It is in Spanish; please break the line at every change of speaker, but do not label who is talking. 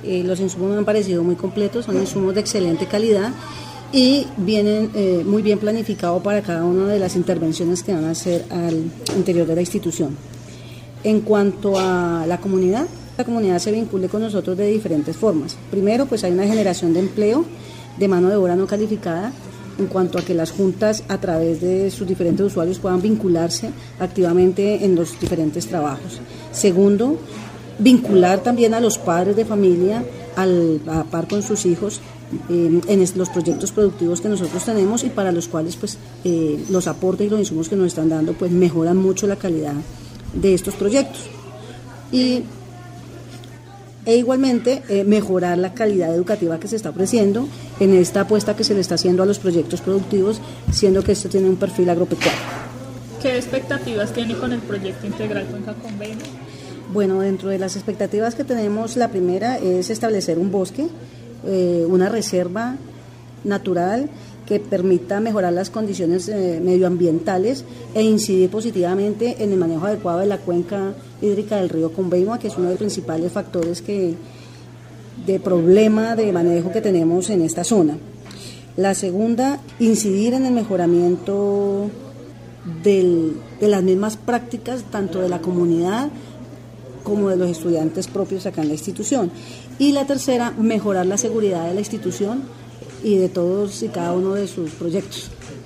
Los insumos me han parecido muy completos, son insumos de excelente calidad y vienen muy bien planificados para cada una de las intervenciones que van a hacer al interior de la institución. En cuanto a la comunidad se vincula con nosotros de diferentes formas. Primero, pues hay una generación de empleo de mano de obra no calificada, en cuanto a que las juntas a través de sus diferentes usuarios puedan vincularse activamente en los diferentes trabajos. Segundo, vincular también a los padres de familia a la par con sus hijos en los proyectos productivos que nosotros tenemos y para los cuales pues los aportes y los insumos que nos están dando pues mejoran mucho la calidad de estos proyectos. E igualmente mejorar la calidad educativa que se está ofreciendo en esta apuesta que se le está haciendo a los proyectos productivos, siendo que esto tiene un perfil agropecuario.
¿Qué expectativas tiene con el proyecto integral Cuenca Convenio?
Bueno, dentro de las expectativas que tenemos, la primera es establecer un bosque, una reserva natural que permita mejorar las condiciones medioambientales e incidir positivamente en el manejo adecuado de la cuenca hídrica del río Conveima, que es uno de los principales factores de problema de manejo que tenemos en esta zona. La segunda, incidir en el mejoramiento de las mismas prácticas, tanto de la comunidad como de los estudiantes propios acá en la institución. Y la tercera, mejorar la seguridad de la institución y de todos y cada uno de sus proyectos.